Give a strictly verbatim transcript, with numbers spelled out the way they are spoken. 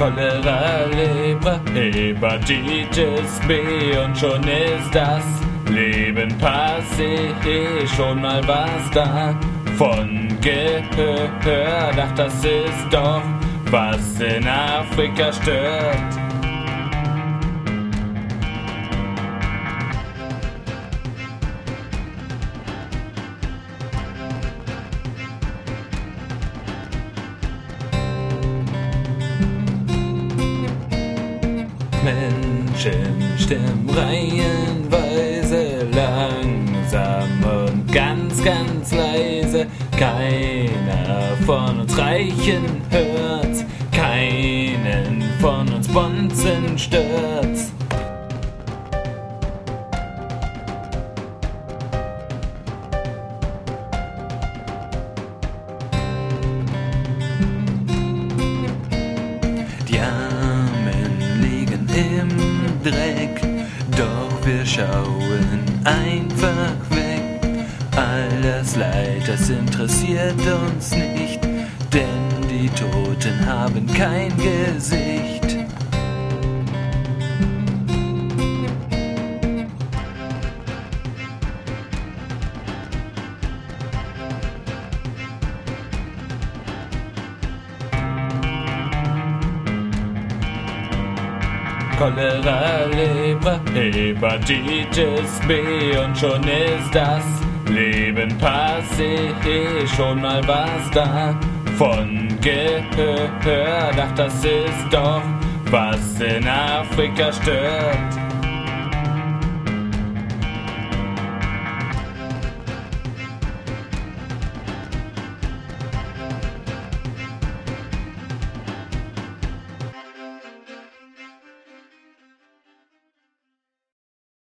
Cholera, Lepra, Hepatitis B und schon ist das Leben passé, schon mal war's da. Von gehört, ach das ist doch, was in Afrika stört. Menschen stimmen reihenweise, langsam und ganz, ganz leise. Keiner von uns Reichen hört's, keinen von uns Bonzen stört's. Die Armen liegen im Dreck, doch wir schauen einfach weg. All das Leid, das interessiert uns nicht, denn die Toten haben kein Gesicht. Cholera, Lepra, Hepatitis B und schon ist das Leben passé, schon mal war's da. Von gehört, ach das ist doch, was in Afrika stört.